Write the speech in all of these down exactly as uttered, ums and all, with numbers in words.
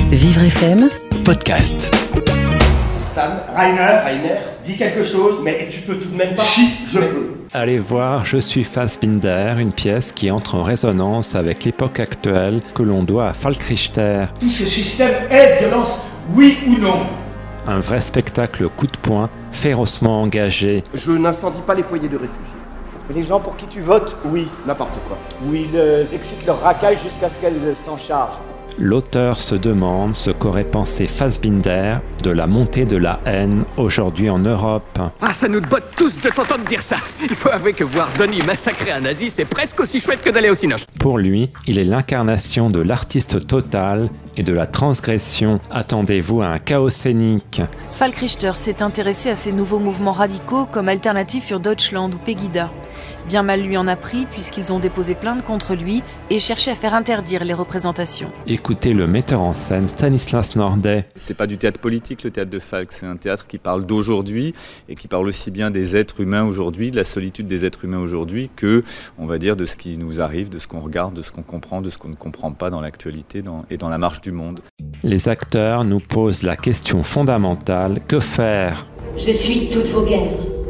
Vivre F M Podcast. Stan, Rainer, Rainer, dis quelque chose, mais tu peux tout de même pas. Si, je peux. Allez voir Je suis Fassbinder, une pièce qui entre en résonance avec l'époque actuelle que l'on doit à Falk Richter. Tout ce système est violence, oui ou non? Un vrai spectacle coup de poing, férocement engagé. Je n'incendie pas les foyers de réfugiés. Les gens pour qui tu votes, oui. N'importe quoi. Ou ils euh, excitent leur racaille jusqu'à ce qu'elles s'en chargent. L'auteur se demande ce qu'aurait pensé Fassbinder de la montée de la haine aujourd'hui en Europe. Ah, ça nous botte tous de t'entendre dire ça. Il faut avouer que voir Donnie massacrer un nazi, c'est presque aussi chouette que d'aller au cinoche. Pour lui, il est l'incarnation de l'artiste total et de la transgression. Attendez-vous à un chaos scénique. Falk Richter s'est intéressé à ces nouveaux mouvements radicaux comme Alternative für Deutschland ou Pegida. Bien mal lui en a pris puisqu'ils ont déposé plainte contre lui et cherché à faire interdire les représentations. Écoutez le metteur en scène Stanislas Nordet. C'est pas du théâtre politique, le théâtre de Falk, c'est un théâtre qui parle d'aujourd'hui et qui parle aussi bien des êtres humains aujourd'hui, de la solitude des êtres humains aujourd'hui, que, on va dire, de ce qui nous arrive, de ce qu'on regarde, de ce qu'on comprend, de ce qu'on ne comprend pas dans l'actualité dans, et dans la marche du monde. Les acteurs nous posent la question fondamentale, que faire ? Je suis toutes vos guerres.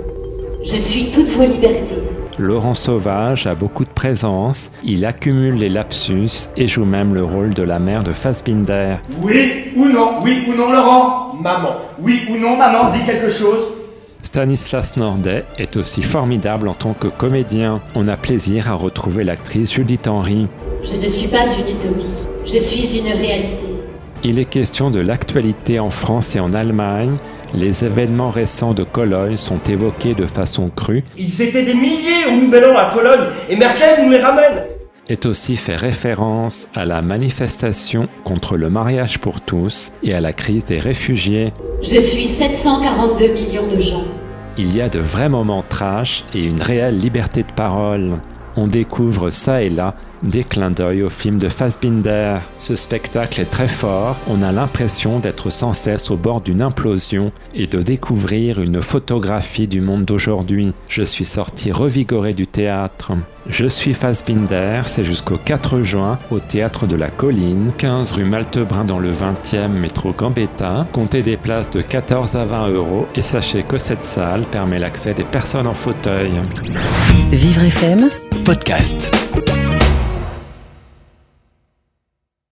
Je suis toutes vos libertés. Laurent Sauvage a beaucoup de présence, il accumule les lapsus et joue même le rôle de la mère de Fassbinder. Oui ou non? Oui ou non, Laurent? Maman. Oui ou non, maman, dis quelque chose. Stanislas Nordet est aussi formidable en tant que comédien. On a plaisir à retrouver l'actrice Judith Henry. Je ne suis pas une utopie, je suis une réalité. Il est question de l'actualité en France et en Allemagne. Les événements récents de Cologne sont évoqués de façon crue. Ils étaient des milliers au Nouvel An à Cologne et Merkel nous les ramène. Est aussi fait référence à la manifestation contre le mariage pour tous et à la crise des réfugiés. Je suis sept cent quarante-deux millions de gens. Il y a de vrais moments trash et une réelle liberté de parole. On découvre ça et là des clins d'œil au film de Fassbinder. Ce spectacle est très fort, on a l'impression d'être sans cesse au bord d'une implosion et de découvrir une photographie du monde d'aujourd'hui. Je suis sorti revigoré du théâtre. Je suis Fassbinder, c'est jusqu'au quatre juin au Théâtre de la Colline, quinze rue Maltebrun dans le vingtième, métro Gambetta. Comptez des places de quatorze à vingt euros et sachez que cette salle permet l'accès des personnes en fauteuil. Vivre F M Podcast.